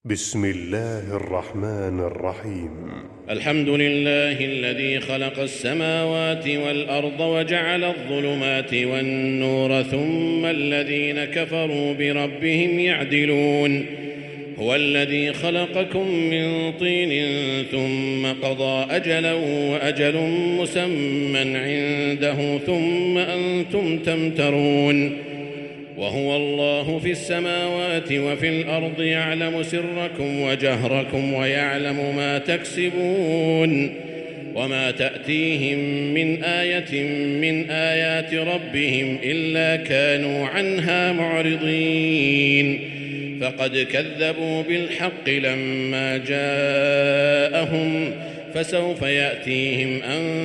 بسم الله الرحمن الرحيم. الحمد لله الذي خلق السماوات والأرض وجعل الظلمات والنور ثم الذين كفروا بربهم يعدلون. هو الذي خلقكم من طين ثم قضى أجلا وأجل مسمى عنده ثم أنتم تمترون. وهو الله في السماوات وفي الأرض يعلم سركم وجهركم ويعلم ما تكسبون. وما تأتيهم من آية من آيات ربهم إلا كانوا عنها معرضين. فقد كذبوا بالحق لما جاءهم فسوف يأتيهم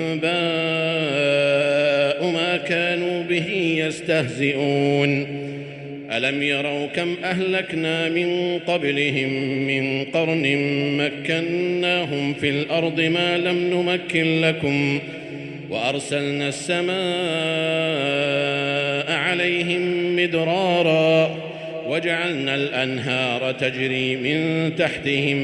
أنباء ما كانوا به يستهزئون. ألم يروا كم أهلكنا من قبلهم من قرن مكناهم في الأرض ما لم نمكن لكم وأرسلنا السماء عليهم مدرارا وجعلنا الأنهار تجري من تحتهم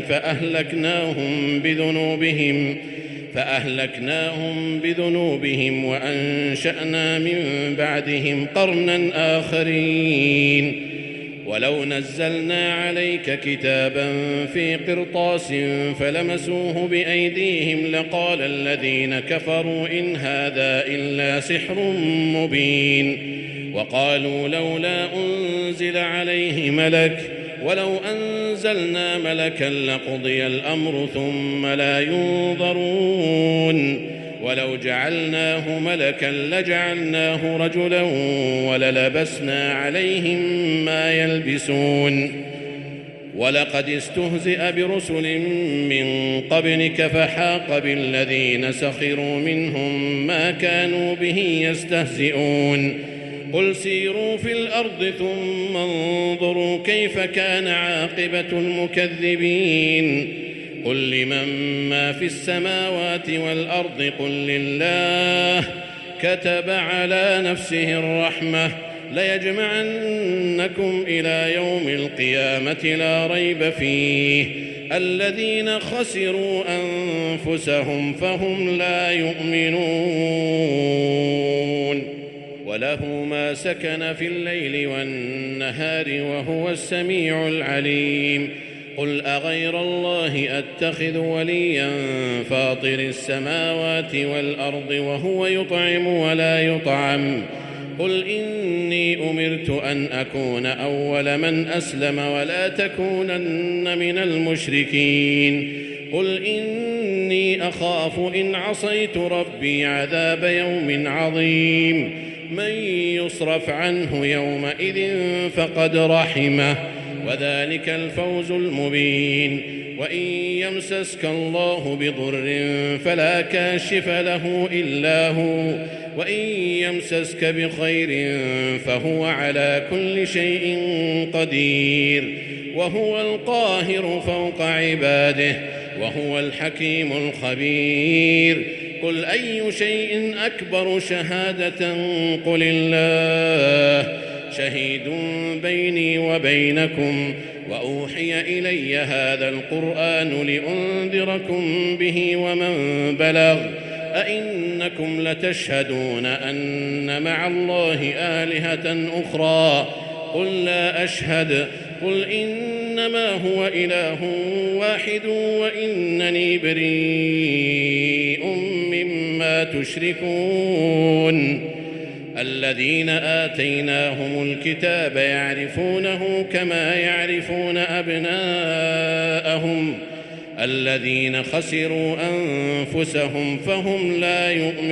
فأهلكناهم بذنوبهم وأنشأنا من بعدهم قرنا آخرين. ولو نزلنا عليك كتابا في قرطاس فلمسوه بأيديهم لقال الذين كفروا إن هذا إلا سحر مبين. وقالوا لولا أنزل عليه ملك ولو أنزلنا ملكا لقضي الأمر ثم لا ينظرون. ولو جعلناه ملكا لجعلناه رجلا وللبسنا عليهم ما يلبسون. ولقد استهزئ برسل من قبلك فحاق بالذين سخروا منهم ما كانوا به يستهزئون. قل سيروا في الأرض ثم انظروا كيف كان عاقبة المكذبين. قل لمن ما في السماوات والأرض قل لله كتب على نفسه الرحمة ليجمعنكم إلى يوم القيامة لا ريب فيه الذين خسروا أنفسهم فهم لا يؤمنون. وله ما سكن في الليل والنهار وهو السميع العليم. قل أغير الله أتخذ وليا فاطر السماوات والأرض وهو يطعم ولا يطعم. قل إني أمرت أن أكون أول من أسلم ولا تكونن من المشركين. قل إني أخاف إن عصيت ربي عذاب يوم عظيم. من يصرف عنه يومئذ فقد رحمه وذلك الفوز المبين. وإن يمسسك الله بضر فلا كاشف له إلا هو وإن يمسسك بخير فهو على كل شيء قدير وهو القاهر فوق عباده وهو الحكيم الخبير. قل أي شيء أكبر شهادة قل الله شهيد بيني وبينكم وأوحي إلي هذا القرآن لأنذركم به ومن بلغ. أئنكم لتشهدون أن مع الله آلهة أخرى قل لا أشهد. قل إنما هو إله واحد وإنني بريء مما تشركون. الذين آتيناهم الكتاب يعرفونه كما يعرفون أبناءهم الذين خسروا أنفسهم فهم لا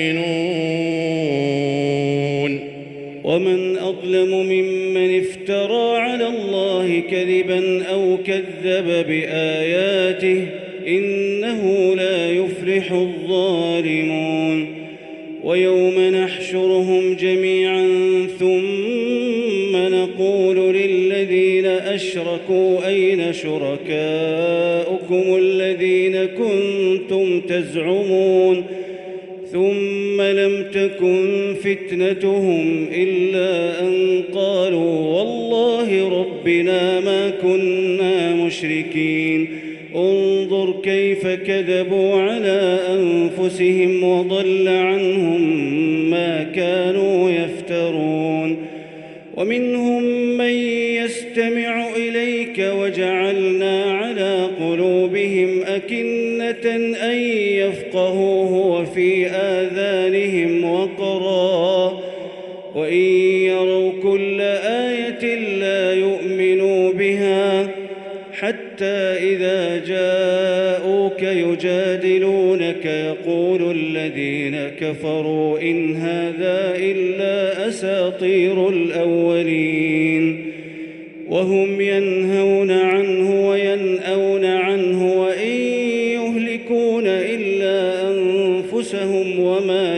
يؤمنون. ومن أظلم ممن افترى على الله كذبا أو كذب بآياته إنه لا يفلح الظالمون. ويوم نحشرهم جميعا ثم نقول للذين أشركوا أين شركاؤكم الذين كنتم تزعمون ثم لم تكن فتنتهم إلا أن قالوا والله ربنا ما كنا مشركين المشركين انظر كيف كذبوا على أنفسهم وضل عنهم ما كانوا يفترون ومنهم من يستمع إليك وجعلنا على قلوبهم أكنة أن يفقهوه وفي آذانهم وقرا وإن يروا كل آية لا يؤمنوا بها حتى إذا جاءوك يجادلونك يقول الذين كفروا إن هذا إلا أساطير الأولين وهم ينهون عنه وينأون عنه وإن يهلكون إلا أنفسهم وما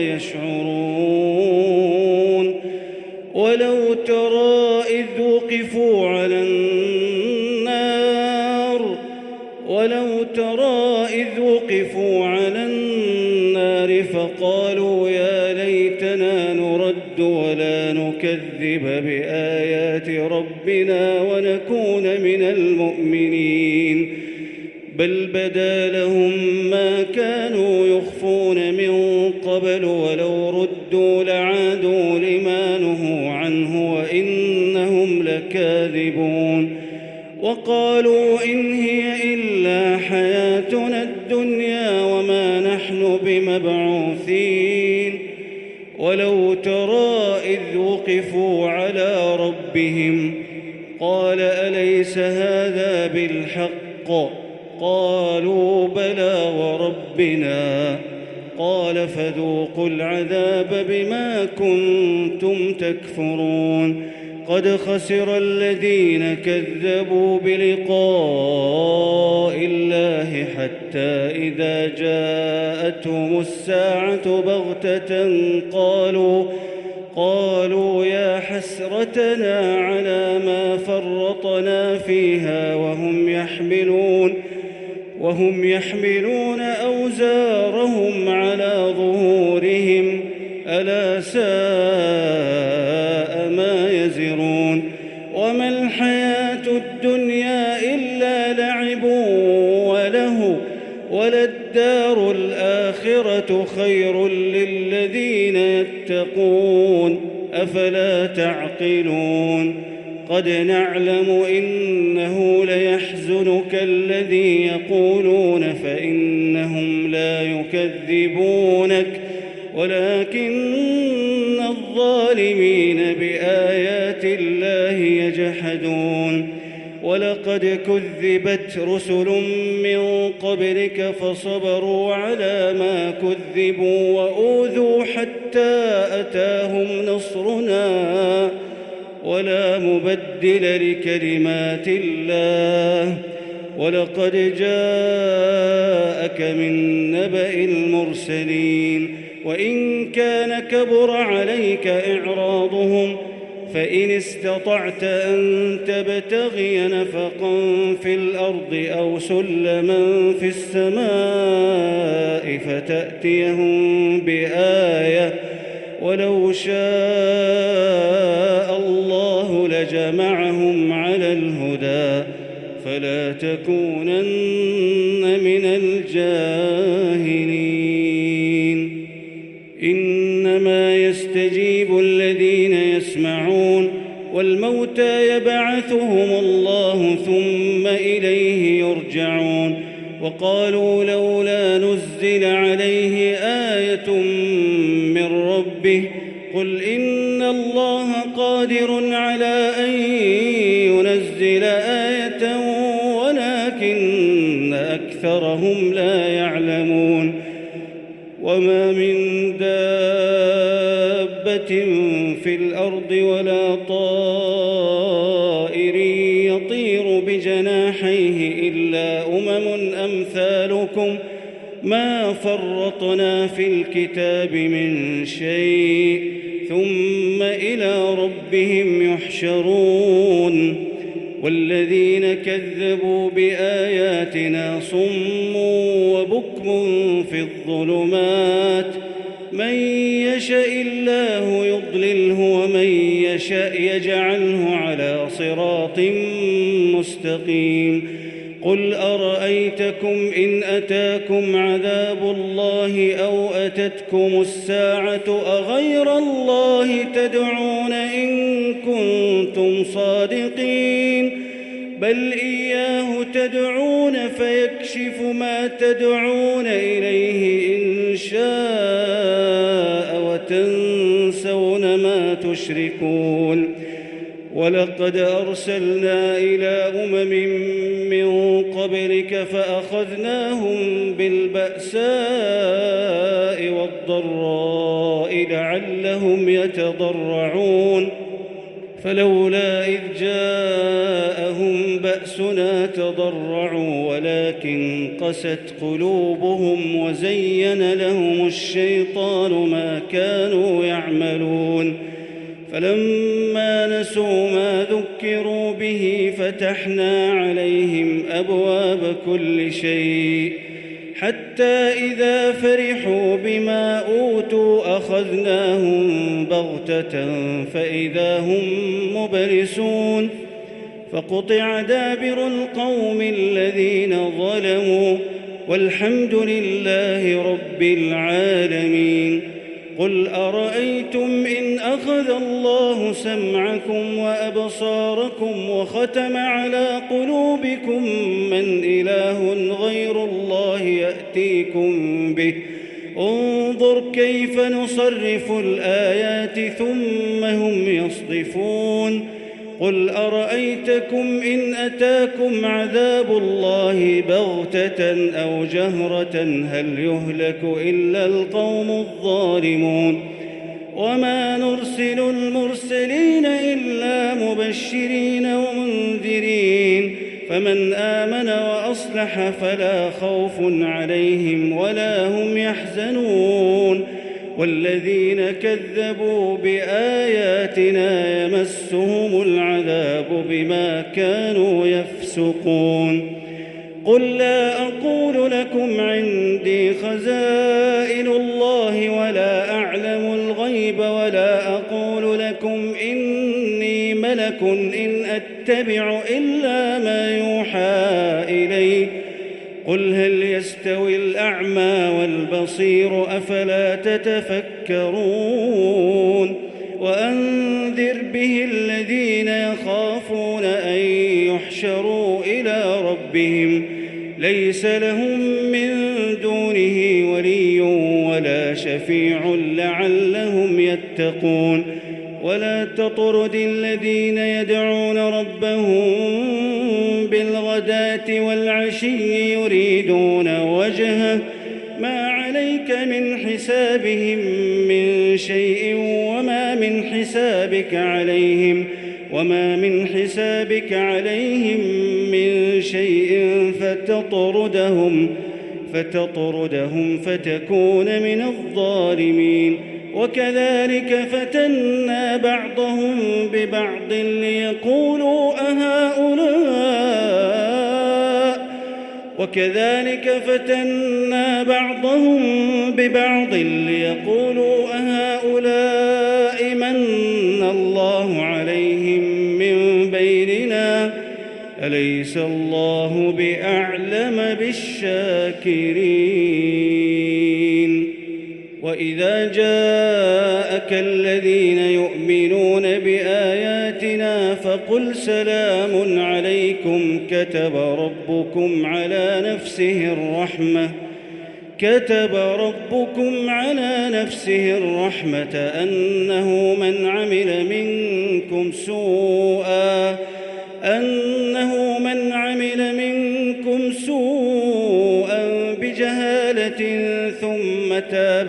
يشعرون ولو ترى إذ وقفوا على النار فقالوا يا ليتنا نرد ولا نكذب بآيات ربنا ونكون من المؤمنين بل بدا لهم ما كانوا يخفون من قبل ولو ردوا لعادوا لما نهوا عنه وإنهم لكاذبون وقالوا إن هي إلا حياتنا الدنيا وما نحن بمبعوثين ولو ترى إذ وقفوا على ربهم قال أليس هذا بالحق قالوا بلى وربنا قال فذوقوا العذاب بما كنتم تكفرون قد خسر الذين كذبوا بلقاء الله حتى إذا جاءتهم الساعة بغتة قالوا يا حسرتنا على ما فرطنا فيها وهم يحملون أوزارهم على ظهورهم ألا ساء ما يزرون وما الحياة الدنيا إلا لعب وله وللدار الآخرة خير للذين يتقون أفلا تعقلون قد نعلم إنه ليحزنك الذي يقولون فإنهم لا يكذبونك ولكن الظالمين بآيات الله يجحدون ولقد كذبت رسل من قبلك فصبروا على ما كذبوا وأوذوا حتى أتاهم نصرنا ولا مبدل لكلمات الله ولقد جاءك من نبأ المرسلين وإن كان كبر عليك إعراضهم فإن استطعت أن تبتغي نفقا في الأرض أو سلما في السماء فتأتيهم بآية ولو شاء الله لجمعهم على الهدى فلا تكونن من الجاهلين إنما يستجيب الذين يسمعون والموتى يبعثهم الله ثم إليه يرجعون وقالوا لولا نزل عليه آية من ربه قل إن الله قادر على أن ينزل آية ولكن أكثرهم لا يعلمون وما من دابة في الأرض ولا طائر يطير بجناحيه إلا أمثالكم ما فرطنا في الكتاب من شيء ثم إلى ربهم يحشرون والذين كذبوا بآياتنا صم وبكم في الظلمات من يشاء الله يضلله ومن يشاء يجعله على صراط مستقيم قل أرأيتكم إن أتاكم عذاب الله أو أتتكم الساعة أغير الله تدعون إن كنتم صادقين بل إياه تدعون فيكشف ما تدعون إليه إن شاء وتنسون ما تشركون ولقد أرسلنا إلى من قبلك فأخذناهم بالبأساء والضراء لعلهم يتضرعون فلولا إذ جاءهم بأسنا تضرعوا ولكن قست قلوبهم وزين لهم الشيطان ما كانوا يعملون فلما نسوا ما ذكروا به فتحنا عليهم أبواب كل شيء حتى إذا فرحوا بما أوتوا أخذناهم بغتة فإذا هم مبلسون فقطع دابر القوم الذين ظلموا والحمد لله رب العالمين قل أرأيتم إن أخذ الله سمعكم وأبصاركم وختم على قلوبكم من إله غير الله يأتيكم به انظر كيف نصرف الآيات ثم هم يصدفون قل أرأيتكم إن أتاكم عذاب الله بغتة أو جهرة هل يهلك إلا القوم الظالمون وما نرسل المرسلين إلا مبشرين ومنذرين فمن آمن وأصلح فلا خوف عليهم ولا هم يحزنون والذين كذبوا بآياتنا يمسهم العذاب بما كانوا يفسقون قل لا أقول لكم عندي خزائن الله ولا أعلم الغيب ولا أقول لكم إني ملك إن أتبع إلا ما يوحى إلي قل هل يستوي الأعمى والبصير أفلا تتفكرون وأنذر به الذين يخافون أن يحشروا إلى ربهم ليس لهم من دونه ولي ولا شفيع لعلهم يتقون ولا تطرد الذين يدعون ربهم بالغداة والعشي يريدون وجهه ما عليك من حسابهم من شيء وما من حسابك عليهم من شيء فتطردهم فتكون من الظالمين وكذلك فتنا بعضهم ببعض ليقولوا أهؤلاء من الله عليهم من بيننا أليس الله بأعلم بالشاكرين وإذا جاءك الذين يؤمنون بآياتنا فقل سلام عليكم كتب ربكم على نفسه الرحمة أنه من عمل منكم سوءا بجهالة ثم تاب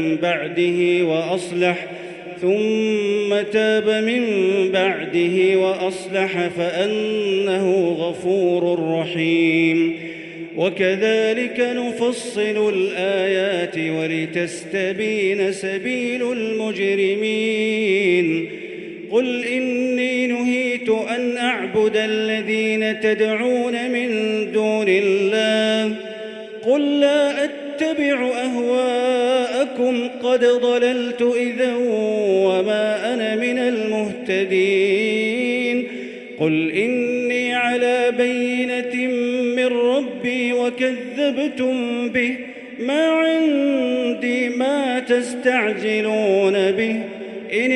من بعده وأصلح فأنه غفور رحيم وكذلك نفصل الآيات ولتستبين سبيل المجرمين قل إني نهيت أن أعبد الذين تدعون من دون الله قل لا أتبع أهواءكم قد ضللت إذا وما أنا من المهتدين قل إني على بينة من ربي وكذبتم به، ما عندي ما تستعجلون به. إن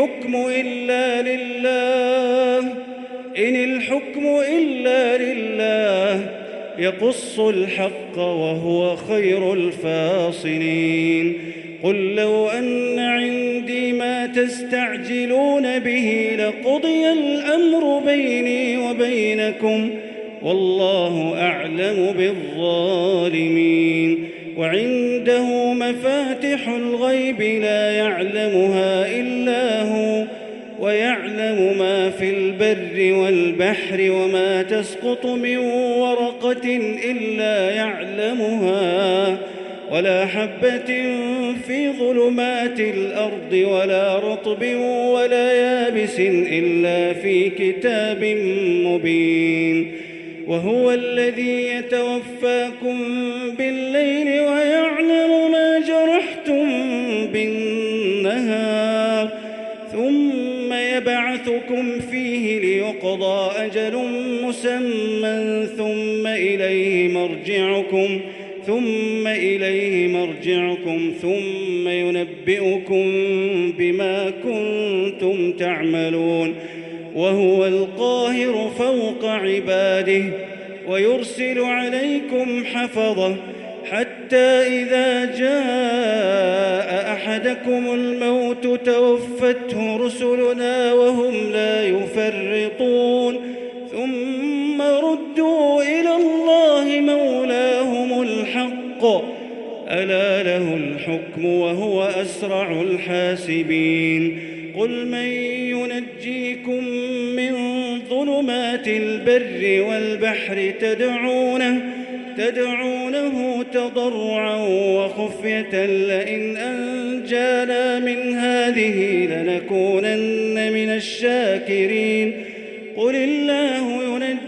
الحكم إلا لله يقص الحق وهو خير الفاصلين. قل لو أن عندي ما تستعجلون به لقضي الأمر بيني وبينكم والله أعلم بالظالمين. وعنده مفاتح الغيب لا يعلمها إلا هو، ويعلم ما في البر والبحر، وما تسقط من ورقة إلا يعلمها، ولا حبة في ظلمات الأرض ولا رطب ولا يابس إلا في كتاب مبين. وهو الذي يتوفاكم بالليل ويعلم ما جرحتم بالنهار، ثم يبعثكم فيه ليقضى أجل مسمى، ثم إليه مرجعكم ثم ينبئكم بما كنتم تعملون. وهو القاهر فوق عباده ويرسل عليكم حفظة، حتى إذا جاء أحدكم الموت توفته رسلنا وهم لا يفرطون، ثم ردوا إلى الله مولاهم الحق، ألا له الحكم وهو أسرع الحاسبين. قل من ينجيكم من ظلمات البر والبحر تدعونه تضرعا وخفية لئن أنجانا من هذه لنكونن من الشاكرين. قل الله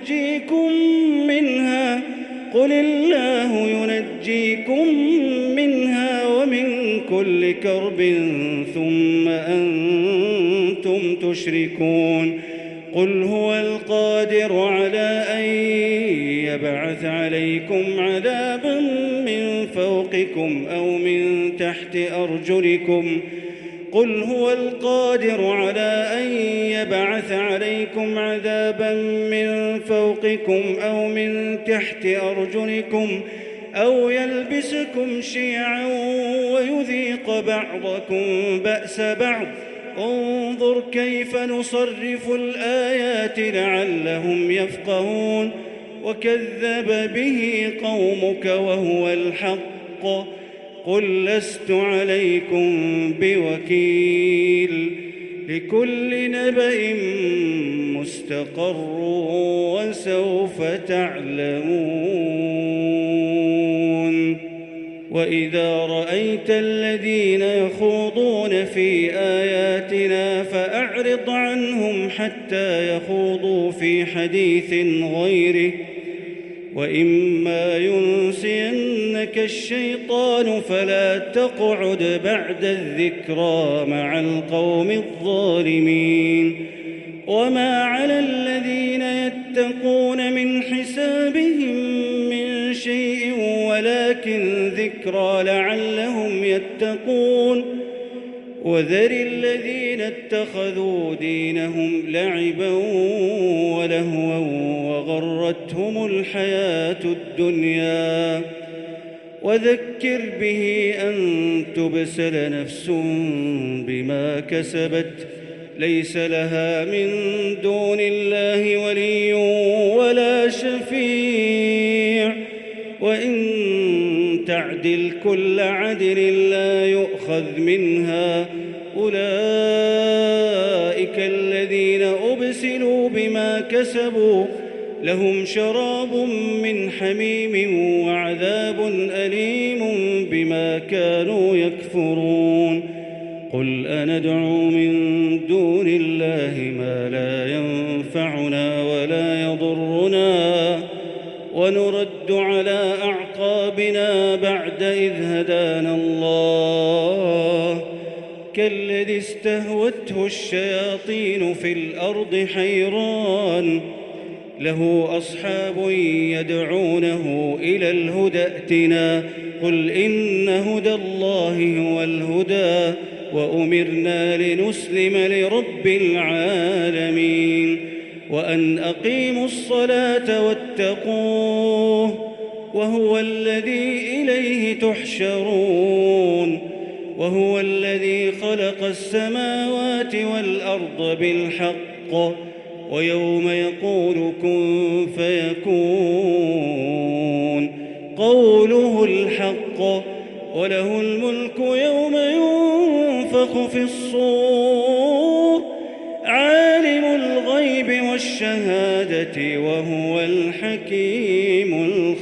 ينجيكم منها ومن كل كرب ثم أنتم تشركون. قل هو القادر على أن يبعث عليكم عذابا من فوقكم أو من تحت أرجلكم أو يلبسكم شيعا ويذيق بعضكم بأس بعض. انظر كيف نصرف الآيات لعلهم يفقهون. وكذب به قومك وهو الحق. قل لست عليكم بوكيل. لكل نبأ مستقر وسوف تعلمون. وإذا رأيت الذين يخوضون في آياتنا فأعرض عنهم حتى يخوضوا في حديث غيره، وإما ينسينك الشيطان فلا تقعد بعد الذكرى مع القوم الظالمين. وما على الذين يتقون من حسابهم من شيء ولكن ذكرى لعلهم يتقون. وذر الذين اتخذوا دينهم لعبا ولهوا وغرتهم الحياة الدنيا، وذكر به أن تبسل نفس بما كسبت ليس لها من دون الله ولي ولا شفيع، وإن تعدل كل عدل لا يؤخذ منها. أولئك الذين أبسلوا بما كسبوا لهم شراب من حميم وعذاب أليم بما كانوا يكفرون. قل أندعو من دون الله ما لا ينفعنا ولا يضرنا ونرد على أعقابنا بعد إذ هدانا الله كالذي استهوته الشياطين في الأرض له أصحاب يدعونه إلى الهدى ائتنا. قل إن هدى الله هو الهدى وأمرنا لنسلم لرب العالمين وأن أقيموا الصلاة واتقوه وهو الذي إليه تحشرون وهو الذي خلق السماوات والأرض بالحق ويوم يقول كن فيكون قوله الحق وله الملك يوم ينفخ في الصور عالم الغيب والشهادة وهو الحكيم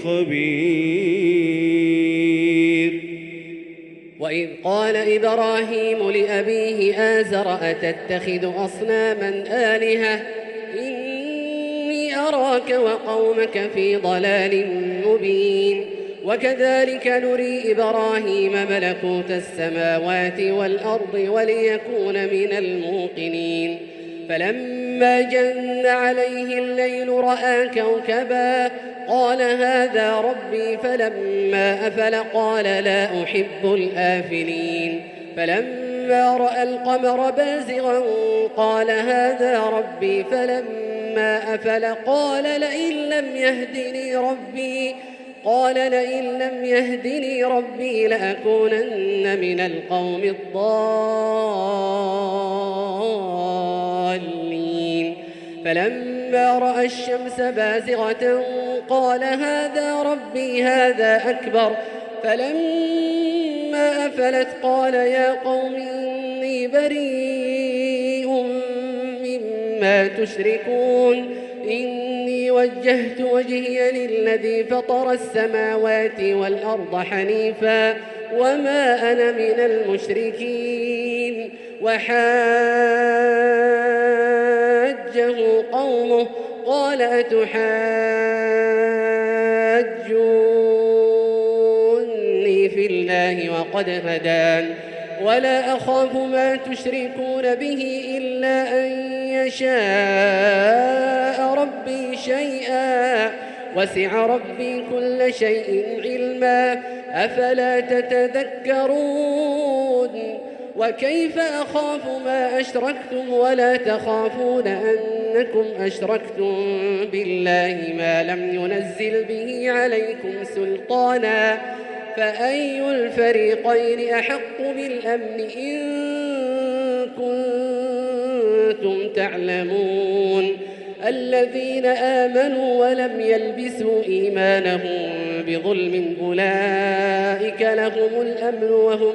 الخبير. وإذ قال إبراهيم لأبيه آزر أتتخذ أصناما آلهة إني أراك وقومك في ضلال مبين. وكذلك نري إبراهيم ملكوت السماوات والأرض وليكون من الموقنين. فلما جن عليه الليل رأى كوكبا قال هذا ربي فلما أفل قال لا أحب الآفلين. فلما رأى القمر بازغا قال هذا ربي فلما أفل قال لئن لم يهدني ربي لأكونن من القوم الضالين. فلما رأى الشمس بازغة قال هذا ربي هذا أكبر. فلما أفلت قال يا قوم إني بريء مما تشركون إني وجهت وجهي للذي فطر السماوات والأرض حنيفا وما أنا من المشركين. وحاجه قومه قال أتحاجوني في الله وقد هدان ولا أخاف ما تشركون به إلا أن يشاء ربي شيئا وسع ربي كل شيء علما أفلا تتذكرون. وكيف أخاف ما أشركتم ولا تخافون أنكم أشركتم بالله ما لم ينزل به عليكم سلطانا فأي الفريقين أحق بالأمن إن كنتم تعلمون. الذين آمنوا ولم يلبسوا إيمانهم بظلم أولئك لهم الأمن وهم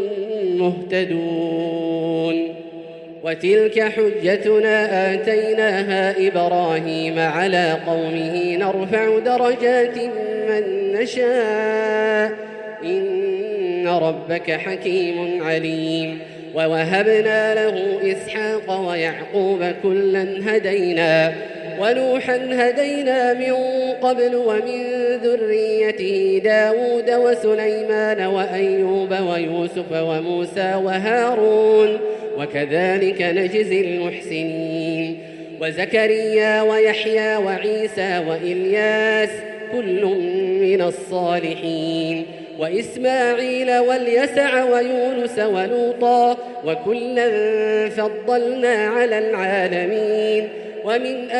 مهتدون. وتلك حجتنا آتيناها إبراهيم على قومه نرفع درجات من نشاء إن ربك حكيم عليم. ووهبنا له إسحاق ويعقوب كلا هدينا ونوحا هدينا من قبل ومن ذريته داود وسليمان وأيوب ويوسف وموسى وهارون وكذلك نجزي المحسنين. وزكريا ويحيى وعيسى وإلياس كل من الصالحين وإسماعيل واليسع ويونس ولوطا وكلا فضلنا على العالمين. ومن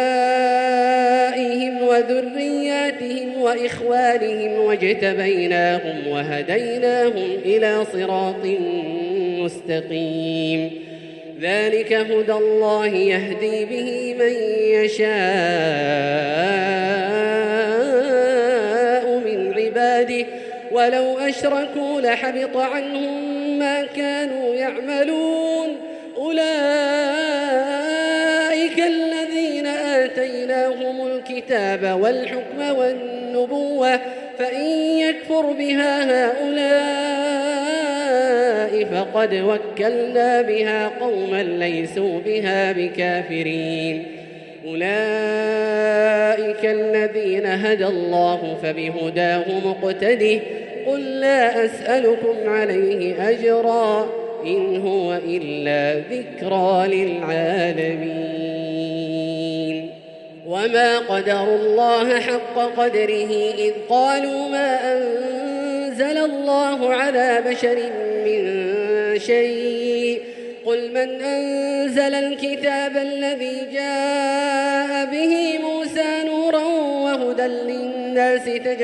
آبائهم وذرياتهم وإخوانهم واجتبيناهم وهديناهم إلى صراط مستقيم. ذلك هدى الله يهدي به من يشاء من عباده ولو أشركوا لحبط عنهم ما كانوا يعملون. أولئك الذين آتيناهم الكتاب والحكم والنبوة فإن يكفر بها هؤلاء فقد وكلنا بها قوما ليسوا بها بكافرين. أولئك الذين هدى الله فبهداه مقتده قل لا أسألكم عليه أجرا إن هو إلا ذكرى للعالمين. وما قدروا الله حق قدره إذ قالوا ما أنزل الله على بشر من شيء قل من أنزل الكتاب الذي جاء به موسى نورا وهدى للناس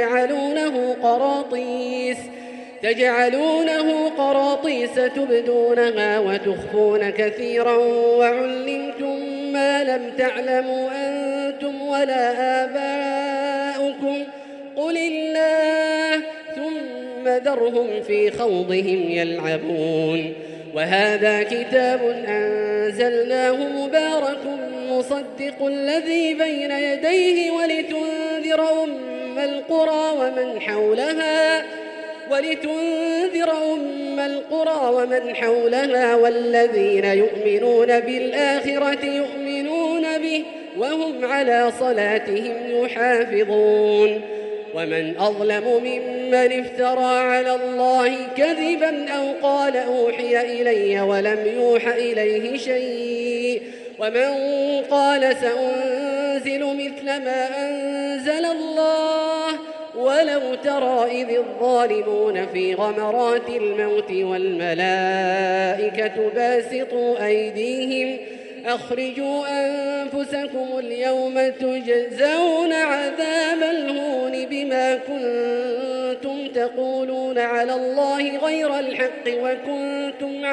تجعلونه قراطيس تبدونها وتخفون كثيرا وعلمتم ما لم تعلموا أنتم ولا آباؤكم قل الله ثم ذرهم في خوضهم يلعبون وهذا كتاب أنزلناه مبارك مصدق الذي بين يديه ولتنذر أم القرى ومن حولها والذين يؤمنون بالآخرة يؤمنون به وهم على صلاتهم يحافظون ومن أظلم ممن افترى على الله كذبا أو قال أوحي إلي ولم يوح إليه شيء ومن قال سأنزل مثل ما أنزل الله ولو ترى إذ الظالمون في غمرات الموت والملائكة باسطوا أيديهم أخرجوا أنفسكم اليوم تجزون عذاب الهون بما كنتم تقولون على الله غير الحق وكنتم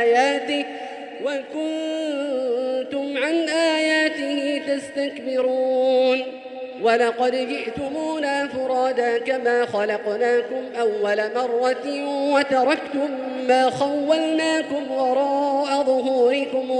عن آياته تستكبرون ولقد جئتمونا فرادا كما خلقناكم أول مرة وتركتم ما خولناكم وراء ظهوركم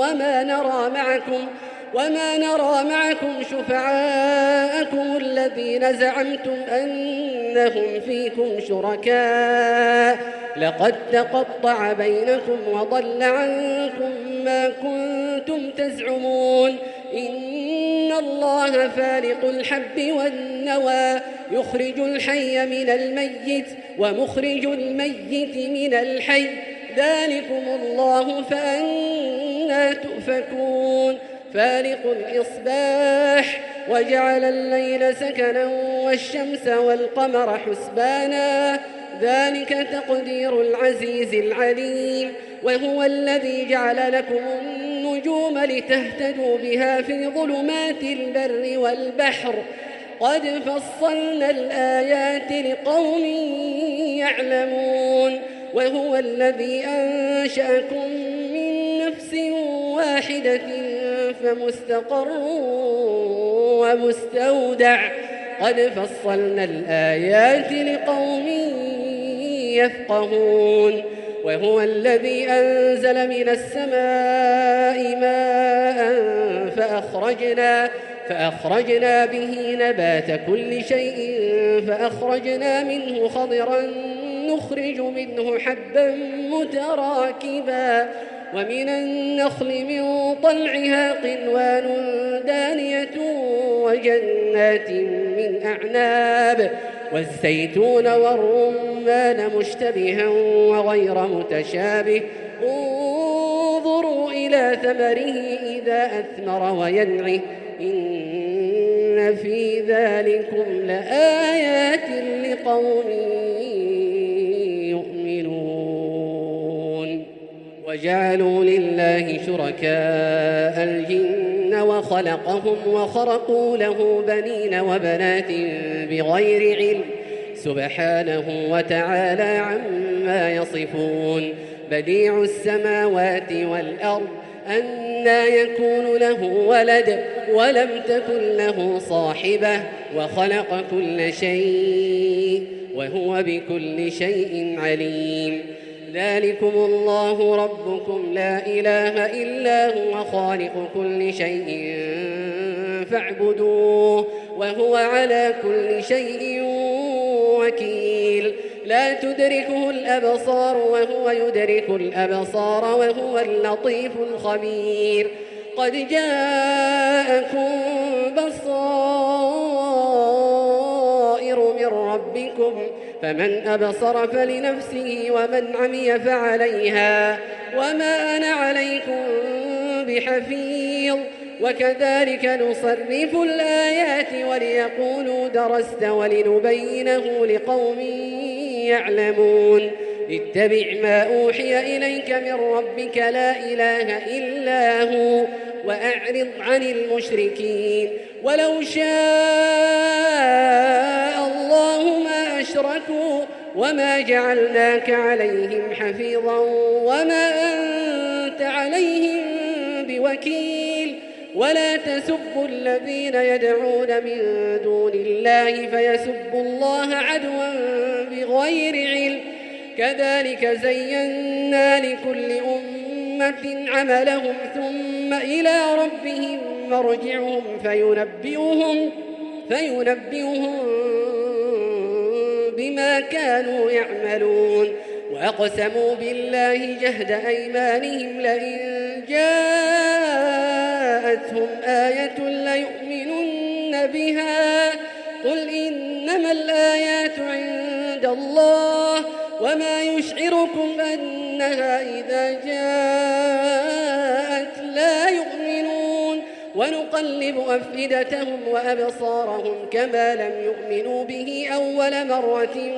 وما نرى معكم شفعاءكم الذين زعمتم أنهم فيكم شركاء لقد تقطع بينكم وضل عنكم ما كنتم تزعمون إن الله فالق الحب والنوى يخرج الحي من الميت ومخرج الميت من الحي ذلكم الله فأنى تؤفكون فالق الإصباح وجعل الليل سكنا والشمس والقمر حسبانا ذلك تقدير العزيز العليم وهو الذي جعل لكم النجوم لتهتدوا بها في ظلمات البر والبحر قد فصلنا الآيات لقوم يعلمون وهو الذي أنشأكم من نفس واحدة فمستقر ومستودع قد فصلنا الآيات لقوم يفقهون وهو الذي أنزل من السماء ماء فأخرجنا به نبات كل شيء فأخرجنا منه خضرا نخرج منه حبا متراكبا ومن النخل من طلعها قنوان دانية وجنات من أعناب والزيتون والرمان مشتبها وغير متشابه انظروا إلى ثمره إذا أثمر وينعه إن في ذلكم لآيات لقوم يؤمنون وجعلوا لله شركاء الجن وخلقهم وخرقوا له بنين وبنات بغير علم سبحانه وتعالى عما يصفون بديع السماوات والأرض أنى يكون له ولد ولم تكن له صاحبة وخلق كل شيء وهو بكل شيء عليم ذلكم الله ربكم لا إله إلا هو خالق كل شيء فاعبدوه وهو على كل شيء وكيل لا تدركه الأبصار وهو يدرك الأبصار وهو اللطيف الخبير قد جاءكم بصائر من ربكم فمن أبصر فلنفسه ومن عمي فعليها وما أنا عليكم بحفيظ وكذلك نصرف الآيات وليقولوا درست ولنبينه لقوم يعلمون اتبع ما أوحي إليك من ربك لا إله إلا هو وأعرض عن المشركين ولو شاء الله ما أشركوا وما جعلناك عليهم حفيظا وما أنت عليهم بوكيل ولا تسبوا الذين يدعون من دون الله فيسبوا الله عدوا بغير علم كذلك زينا لكل أمة عملهم ثم إلى ربهم مرجعهم فينبئهم بما كانوا يعملون وأقسموا بالله جهد أيمانهم لئن جاءتهم آية ليؤمنن بها قل إنما الآيات عند الله وما يشعركم أنها إذا جاءت لا يؤمنون ونقلب أفئدتهم وأبصارهم كما لم يؤمنوا به أول مرة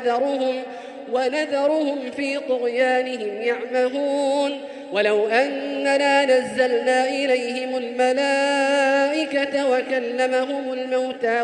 ونذرهم في طغيانهم يعمهون ولو أننا نزلنا إليهم الملائكة وكلمهم الموتى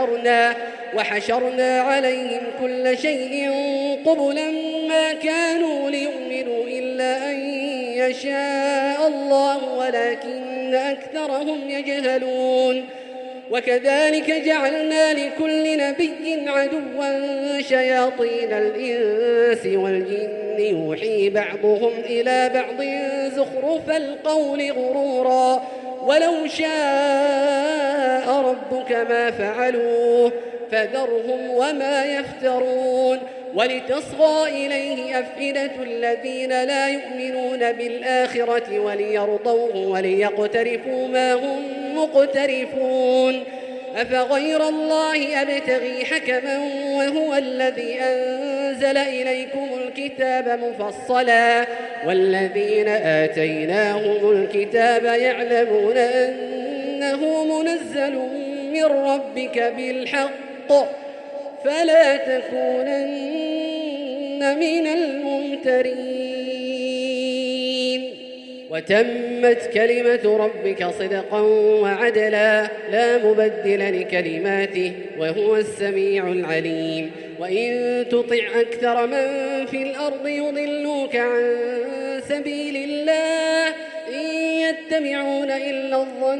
وحشرنا عليهم كل شيء قبلا ما كانوا ليؤمنوا إلا أن يشاء الله ولكن أكثرهم يجهلون وكذلك جعلنا لكل نبي عدوا شياطين الإنس والجن يوحي بعضهم إلى بعض زخرف القول غرورا ولو شاء ربك ما فعلوه فذرهم وما يفترون ولتصغى إليه أفئدة الذين لا يؤمنون بالآخرة وليرضوه وليقترفوا ما هم مقترفون أفغير الله أبتغي حكما وهو الذي أنزل إليكم الكتاب مفصلا والذين آتيناهم الكتاب يعلمون أنه منزل من ربك بالحق فلا تكونن من الممترين وتمت كلمة ربك صدقا وعدلا لا مبدل لكلماته وهو السميع العليم وإن تطع أكثر من في الأرض يضلوك عن سبيل الله إن يتبعون إلا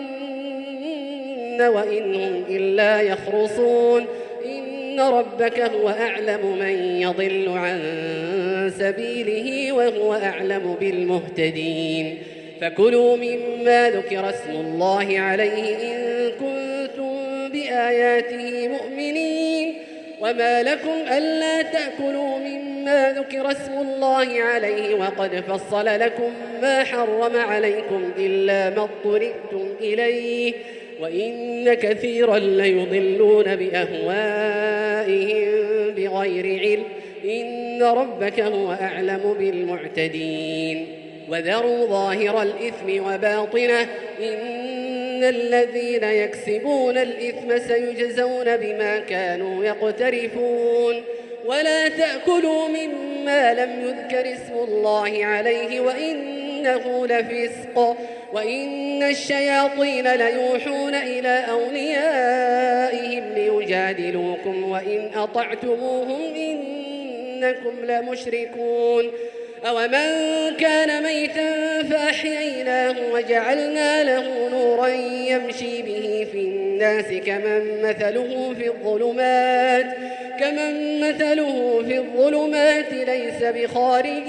الظن وإن هم إلا يخرصون إن ربك هو أعلم من يضل عن سبيله وهو أعلم بالمهتدين فكلوا مما ذكر اسم الله عليه إن كنتم بآياته مؤمنين وما لكم ألا تأكلوا مما ذكر اسم الله عليه وقد فصل لكم ما حرم عليكم إلا ما اضطررتم إليه وإن كثيرا ليضلون بأهوائهم بغير علم إن ربك هو أعلم بالمعتدين وذروا ظاهر الإثم وباطنه إن الذين يكسبون الإثم سيجزون بما كانوا يقترفون ولا تأكلوا مما لم يذكر اسم الله عليه وإنه لفسق وإن الشياطين ليوحون إلى أوليائهم ليجادلوكم وإن أطعتموهم إنكم لمشركون أومن كان ميتا فأحييناه وجعلنا له نورا يمشي به في الناس كمن مثله في الظلمات ليس بخارج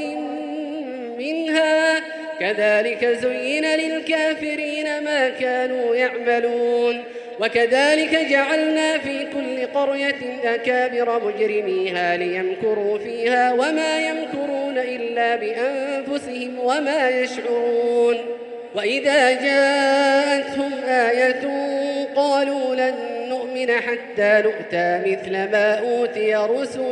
منها كذلك زين للكافرين ما كانوا يعملون وكذلك جعلنا في كل قرية أكابر مجرميها ليمكروا فيها وما يمكرون إلا بأنفسهم وما يشعرون وإذا جاءتهم آية قالوا لن نؤمن حتى نؤتى مثل ما أوتي رسل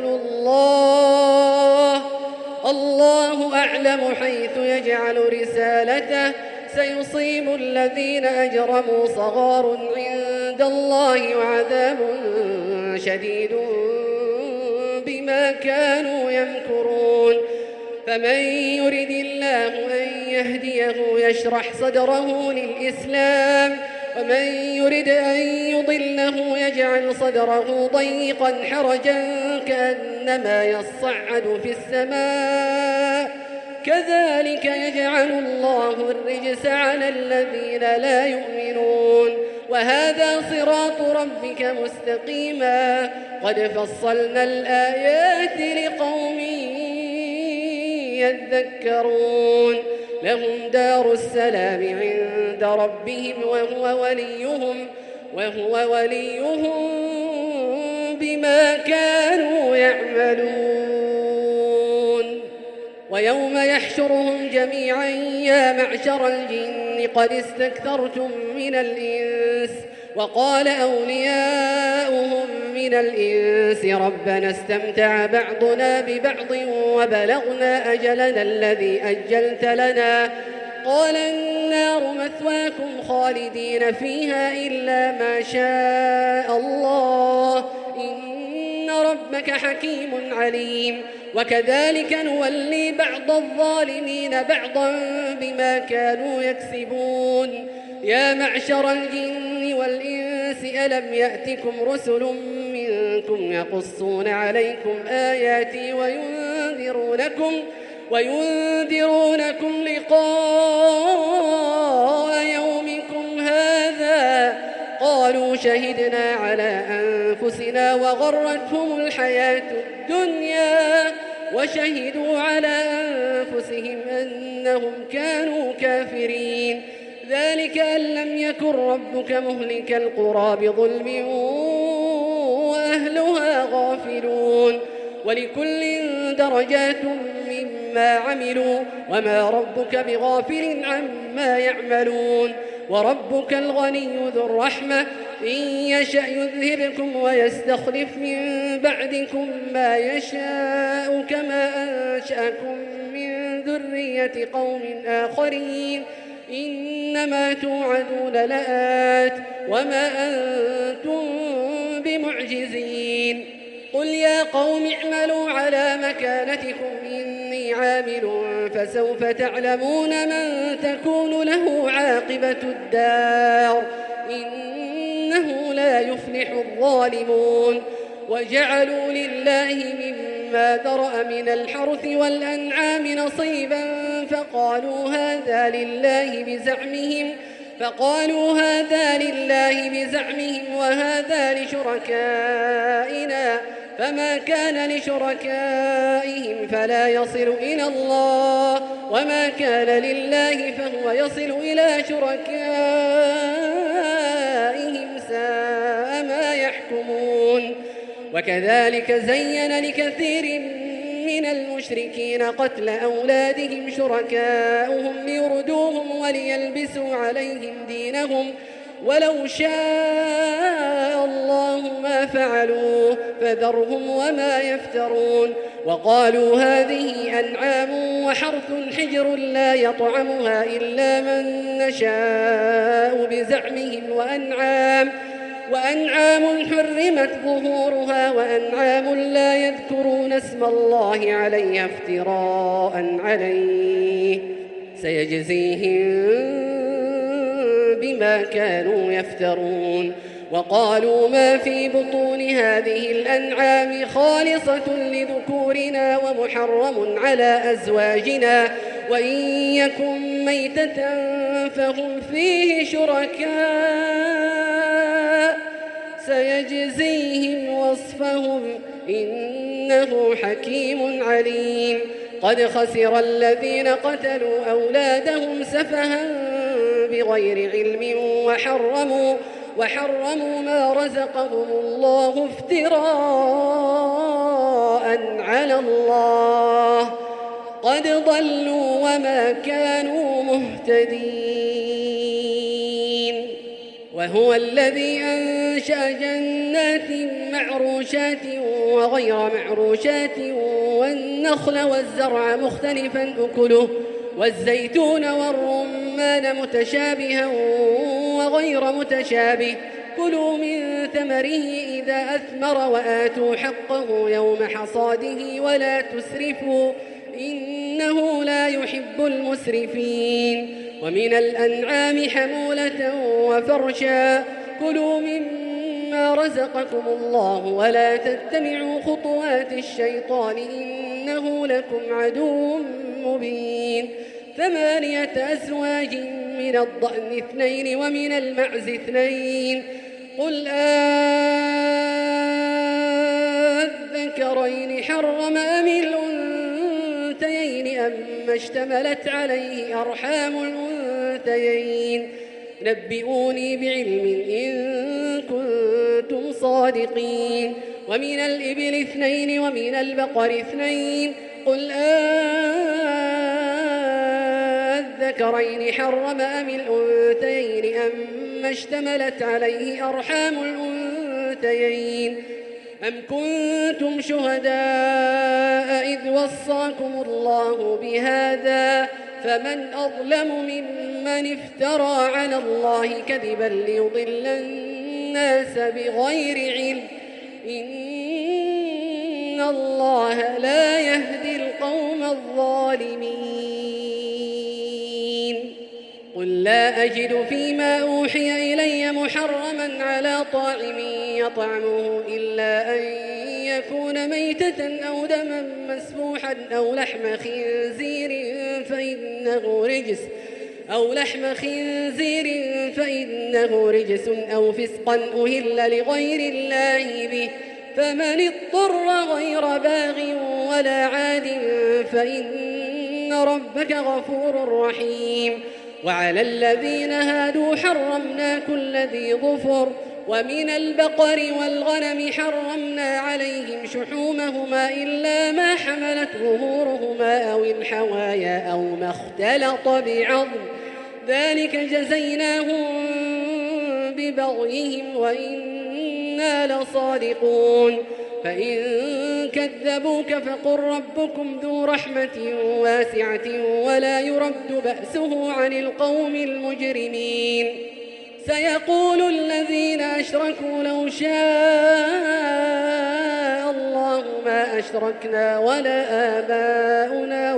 الله أعلم حيث يجعل رسالته سيصيب الذين أجرموا صغار عند الله وعذاب شديد بما كانوا يمكرون. فمن يرد الله أن يهديه يشرح صدره للإسلام ومن يرد أن يضله يجعل صدره ضيقا حرجا كأنما يصعد في السماء كذلك يجعل الله الرجس على الذين لا يؤمنون. وهذا صراط ربك مستقيما قد فصلنا الآيات لقوم يذكرون. لهم دار السلام عند ربهم وهو وليهم بما كانوا يعملون. ويوم يحشرهم جميعا يا معشر الجن قد استكثرتم من الإنس وقال أولياؤهم من الإنس ربنا استمتع بعضنا ببعض وبلغنا أجلنا الذي أجلت لنا قال النار مثواكم خالدين فيها إلا ما شاء الله إن ربك حكيم عليم. وكذلك نولي بعض الظالمين بعضا بما كانوا يكسبون. يا معشر الجن والإنس ألم يأتكم رسل منكم يقصون عليكم آياتي وينذرونكم لقاء يومكم هذا قالوا شهدنا على أنفسنا وغرتهم الحياة الدنيا وشهدوا على أنفسهم أنهم كانوا كافرين. ذلك أن لم يكن ربك مهلك القرى بظلم وأهلها غافلون. ولكل درجات مما عملوا وما ربك بغافل عما يعملون. وربك الغني ذو الرحمة إن يشأ يذهبكم ويستخلف من بعدكم ما يشاء كما أنشأكم من ذرية قوم آخرين إنما توعدون لآت وما أنتم بمعجزين. قل يا قوم اعملوا على مكانتكم إني عامل فسوف تعلمون من تكون له عاقبة الدار إنه لا يفلح الظالمون. وجعلوا لله مما ذرأ من الحرث والأنعام نصيبا فقالوا هذا لله بزعمهم وهذا لشركائنا فما كان لشركائهم فلا يصل إلى الله وما كان لله فهو يصل إلى شركائهم ساء ما يحكمون. وكذلك زين لكثير من المشركين قتل أولادهم شركاؤهم ليردوهم وليلبسوا عليهم دينهم ولو شاء الله ما فعلوه فذرهم وما يفترون. وقالوا هذه أنعام وحرث حجر لا يطعمها إلا من نشاء بزعمهم وأنعام حرمت ظهورها وأنعام لا يذكرون اسم الله عليها افتراء عليه سيجزيهم بما كانوا يفترون. وقالوا ما في بطون هذه الأنعام خالصة لذكورنا ومحرم على أزواجنا وإن يكن ميتة فهم فيه شركاء سيجزيهم وصفهم إنه حكيم عليم. قد خسر الذين قتلوا أولادهم سفها بغير علم وحرموا ما رزقهم الله افتراء على الله قد ضلوا وما كانوا مهتدين. وهو الذي أنشأ جنات معروشات وغير معروشات والنخل والزرع مختلفا أكله والزيتون والرمان الرحمن متشابها وغير متشابه كلوا من ثمره إذا أثمر وآتوا حقه يوم حصاده ولا تسرفوا إنه لا يحب المسرفين ومن الأنعام حمولة وفرشا كلوا مما رزقكم الله ولا تتبعوا خطوات الشيطان إنه لكم عدو مبين 8 أزواج من الضأن 2 ومن المعز 2 قل أذكرين حرم أم الأنثيين أما اشتملت عليه أرحام الأنثيين نبئوني بعلم إن كنتم صادقين ومن الإبل 2 ومن البقر 2 قل أذكرين حرم أم الأنثيين أما اشتملت عليه أرحام الأنثيين أم كنتم شهداء إذ وصاكم الله بهذا فمن أظلم ممن افترى على الله كذبا ليضل الناس بغير علم إن الله لا يهدي القوم الظالمين قل لا أجد فيما أوحي إلي محرما على طاعم يطعمه إلا أن يكون ميتة أو دما مسفوحا أو لحم خنزير فإنه رجس أو فسقا أهل لغير الله به فمن اضطر غير باغ ولا عاد فإن ربك غفور رحيم وعلى الذين هادوا حرمنا كل ذي ظفر ومن البقر والغنم حرمنا عليهم شحومهما إلا ما حملت ظهورهما أو الحوايا أو ما اختلط بعظم ذلك جزيناهم ببغيهم وإنا لصادقون فإن كذبوك فقل ربكم ذو رحمة واسعة ولا يرد بأسه عن القوم المجرمين سيقول الذين أشركوا لو شاء الله ما أشركنا ولا آباؤنا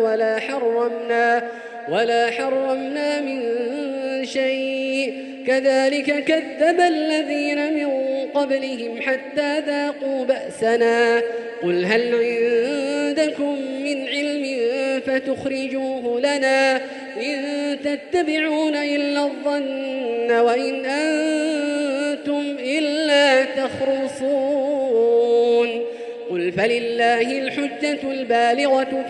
ولا حرمنا من شيء كذلك كذب الذين من قبلهم حتى ذاقوا بأسنا قل هل عندكم من علم فتخرجوه لنا إن تتبعون إلا الظن وإن أنتم إلا تخرصون قل فلله الحجة البالغة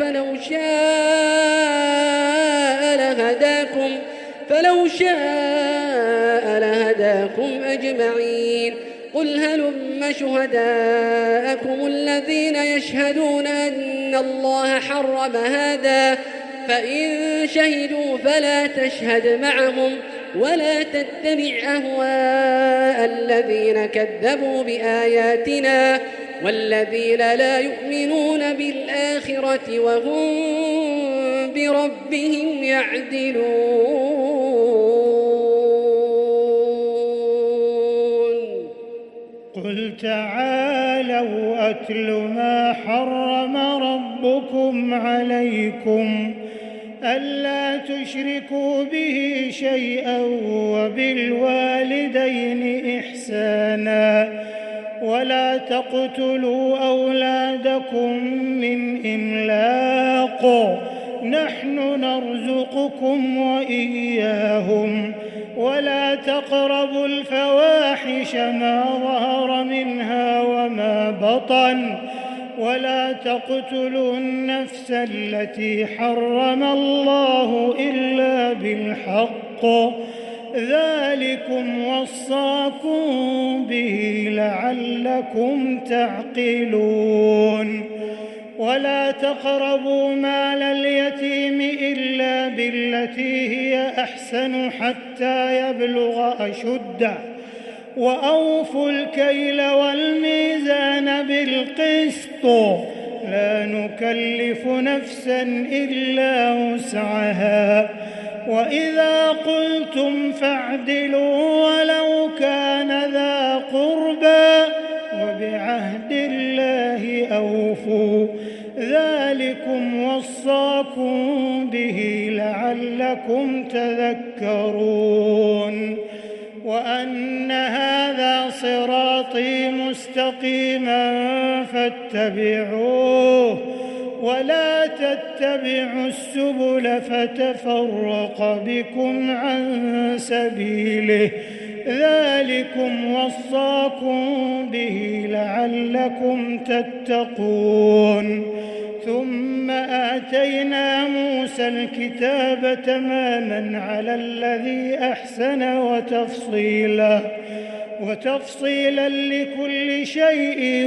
فلو شاء لهداكم أجمعين قل هلم شهداءكم الذين يشهدون أن الله حرم هذا فإن شهدوا فلا تشهد معهم ولا تتبع أهواء الذين كذبوا بآياتنا والذين لا يؤمنون بالآخرة وهم بربهم يعدلون قل تعالوا أتل ما حرم ربكم عليكم ألا تشركوا به شيئا وبالوالدين إحسانا ولا تقتلوا أولادكم من إملاق نحن نرزقكم وإياهم ولا تقربوا الفواحش ما ظهر منها وما بطن ولا تقتلوا النفس التي حرم الله إلا بالحق ذلكم وصاكم به لعلكم تعقلون ولا تقربوا مال اليتيم إلا بالتي هي أحسن حتى يبلغ أشده وأوفوا الكيل والميزان بالقسط لا نكلف نفسا إلا وسعها وإذا قلتم فاعدلوا ولو كان ذا قربى وبعهد الله أوفوا ذلكم وصاكم به لعلكم تذكرون وأن هذا صراطي مستقيما فاتبعوه ولا تتبعوا السبل فتفرق بكم عن سبيله ذلكم وصاكم به لعلكم تتقون ثم آتينا موسى الكتاب تماما على الذي أحسن وتفصيلا لكل شيء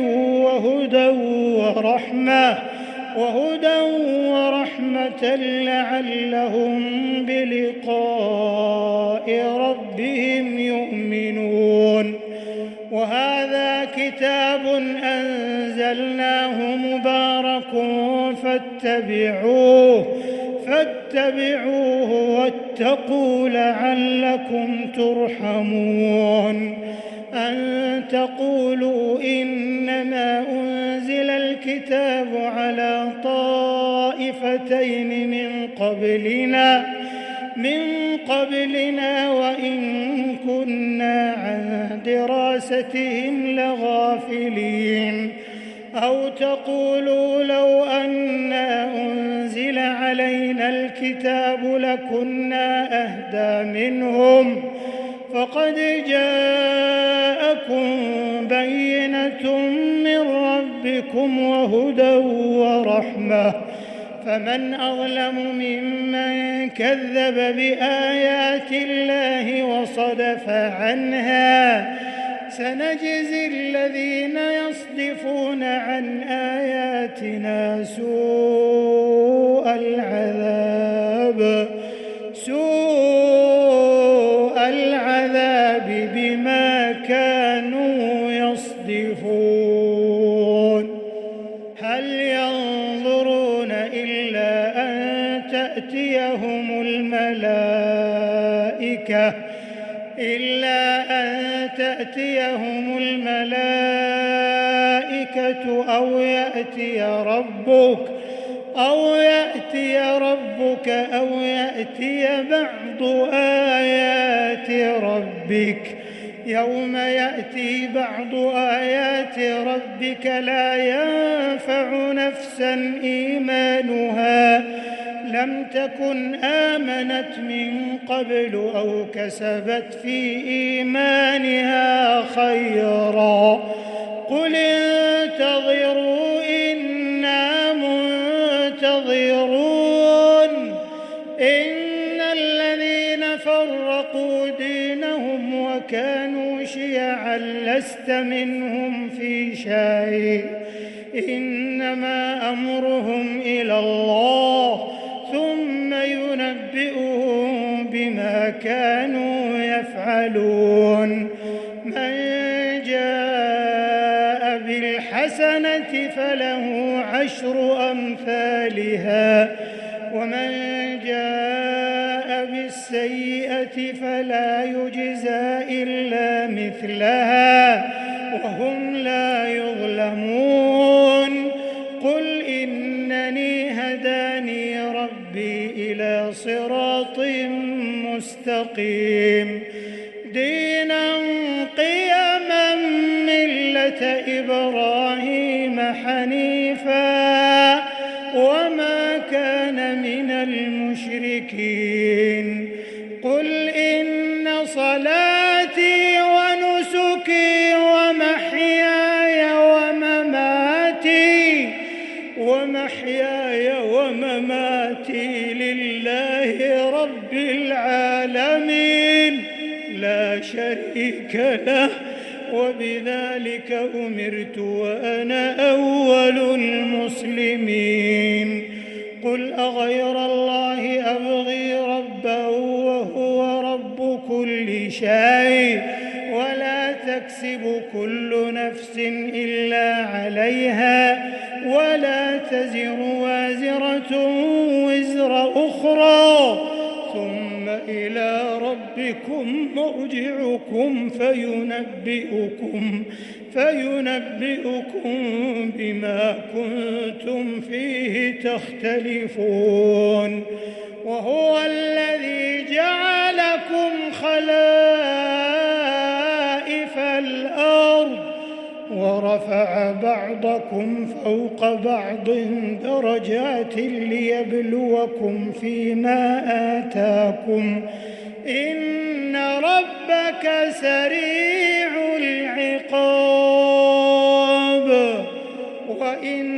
وهدى ورحمة لعلهم بلقاء ربهم يؤمنون وهذا كتاب أنزلناه مبارك فاتبعوه واتقوا لعلكم ترحمون أن تقولوا إنما أنزل الكتاب على طائفتين من قبلنا وإن كنا عن دراستهم لغافلين أو تقولوا لو أنا أنزل علينا الكتاب لكنا أهدى منهم فقد جاءكم بينة من ربكم وهدى ورحمة فمن أظلم ممن كذب بآيات الله وصدف عنها سنجزي الذين يصدفون عن آياتنا سوء العذاب بما كانوا يصدفون هل ينظرون إلا أن تأتيهم الملائكة أو يأتي ربك أو يأتي بعض آيات ربك يوم يأتي بعض آيات ربك لا ينفع نفسا إيمانها لم تكن آمنت من قبل أو كسبت في إيمانها خيرا قل انتظروا إنا منتظرون إن الذين فرقوا دينهم وكانوا شيعا لست منهم في شيء إنما أمرهم إلى الله ثم ينبئهم بما كانوا يفعلون من جاء بالحسنة فله 10 أمثالها ومن جاء بالسيئة فلا يجزى إلا مثلها وهم لا يظلمون قل إنني هداني ربي إلى صراط مستقيم دينا قيما ملة إبراهيم حنيفا وما كان من المشركين قل إن صلاتي ونسكي ومحياي ومماتي لله رب العالمين لا شريك له وبذلك أمرت وأنا أول المسلمين قل أغير الله أبغي ربا وهو رب كل شيء ولا تكسب كل نفس إلا عليها ولا تزر وازرة وزر أخرى ثم وإلى ربكم مرجعكم فينبئكم بما كنتم فيه تختلفون. وهو الذي جعلكم خلائف الأرض ورفع بعضكم فوق بعض درجات ليبلوكم فيما آتاكم إن ربك سريع العقاب وإن